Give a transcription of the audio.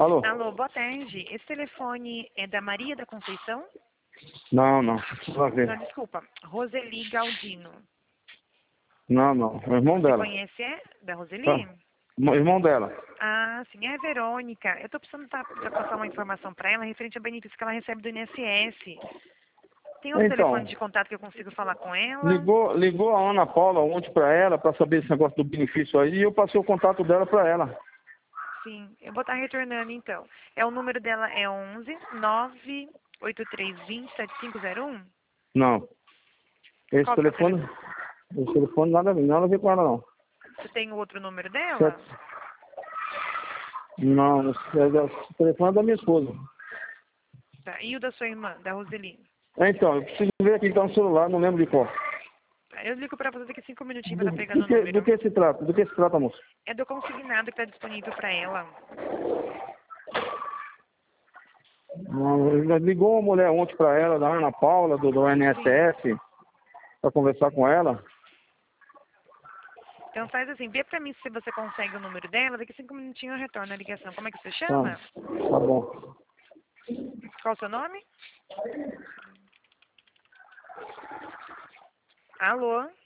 Alô? Alô, boa tarde. Esse telefone é da Maria da Conceição? Não. Vamos ver. Não, desculpa. Roseli Galdino. Não. É o irmão Você dela. conhece, da Roseli? Tá. Irmão dela. Ah, sim, é a Verônica. Eu tô precisando passar uma informação para ela referente ao benefício que ela recebe do INSS. Tem outro Então, telefone de contato que eu consigo falar com ela? ligou a Ana Paula ontem pra ela pra saber esse negócio do benefício aí e eu passei o contato dela pra ela. Sim, eu vou estar retornando então. O número dela é 11 98320 7501? Não. Esse Qual que é o telefone, telefone? esse telefone nada a ver com ela, não. Você tem o outro número dela? Sete- Não, esse telefone é da minha esposa. Tá. E o da sua irmã, da Roseli? Então, eu preciso ver aqui que tá no celular, não lembro de qual. Tá, eu ligo para você daqui 5 minutinhos para estar pegando o Do número. que se trata? Do que se trata, moço? É do consignado que está disponível para ela. Não, ligou uma mulher ontem pra ela, da Ana Paula, do INSS, pra conversar com ela. Então faz assim, vê para mim se você consegue o número dela, daqui 5 minutinhos eu retorno a ligação. Como é que você chama? Tá bom. Qual o seu nome? Alô?